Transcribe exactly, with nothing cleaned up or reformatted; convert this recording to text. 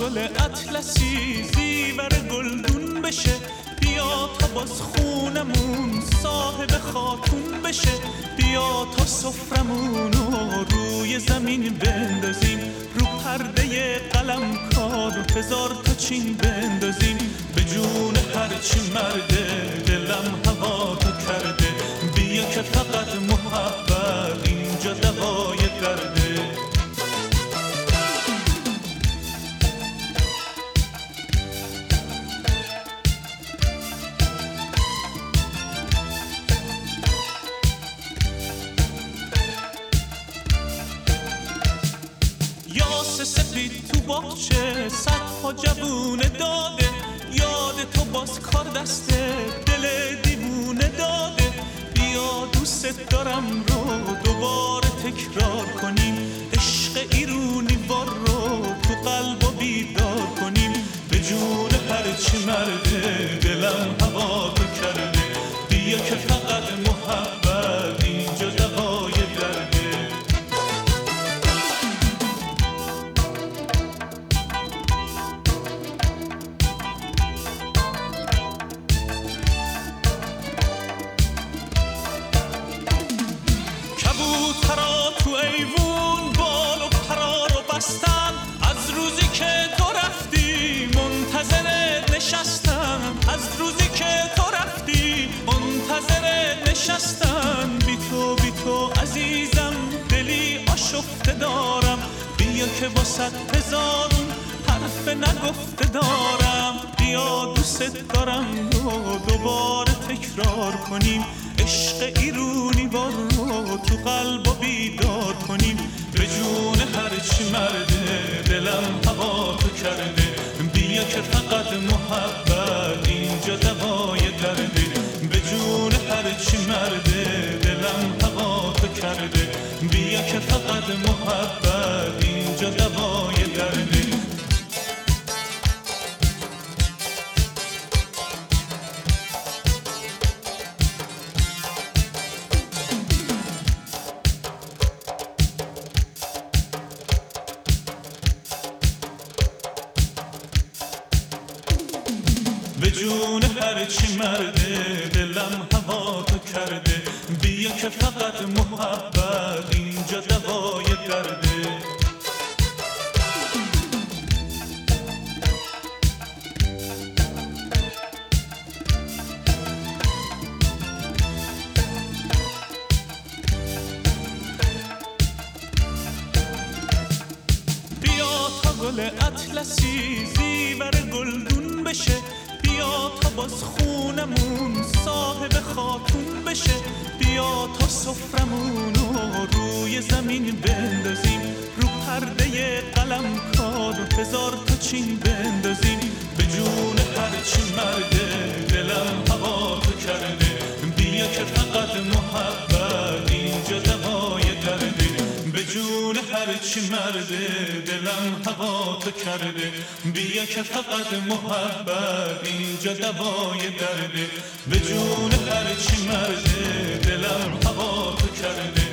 گل اطلسی زیور گلدون بشه، بیا تا باز خونمون صاحب خاتون بشه، بیا تا سفرمونو روی زمین بندازیم، رو پرده قلم کار هزار تا چین بندازیم، به جون هرچی مرده دلم هوا تو کرده، بیا که فقط محبت اینجا دوای درده. یاس سفید تو باغچه صدها جوونه داده، یاد تو باز کار دسته دل دیوونه داده، بیا دوست دارم رو دوباره تکرار کنیم، عشق ایرونی بار رو تو قلب و بیدار کنیم، به جون هرچی مرده دلم هوا تو کرده، بیا که فقط محبت اینجا دوای درده. کبوترا تو ایوون بال و پرا رو بستن، از روزی که تو رفتی منتظر نشستن، از روزی که تو رفتی منتظر نشستن، بی تو بی تو عزیزم دلی آشفته دارم، بیا که با صد هزارون حرف نگفته دارم، بیا دوست دارم رو دوباره تکرار کنیم، عشق ایرونی بار رو تو قلب و بیدار کنیم، به جون هرچی مرده دلم هوا تو کرده، بیا که فقط محبت اینجا دوای درده، به جون هرچی مرده دلم هوا تو کرده، بیا که فقط محبت اینجا دوای درده. به جون هرچی مرده دلم هوا تو کرده، بیا که فقط محبت اینجا دوای درده. بیا تا گل اطلسی زیور گلدون بشه، بیا تا باز خونمون صاحب خاتون بشه، بیا تا سفرمونو روی زمین بندازیم، رو پرده قلم کار هزار تا چین بندازیم، به جون هرچی مرده دلم هوا تو کرده، بیا که فقط محبت اینجا دوای درده، به جون هرچی مرده دلم هوا تو کرده، بیا که فقط محبت اینجا دوای درده، به جون هرچی مرده دلم هوا تو کرده،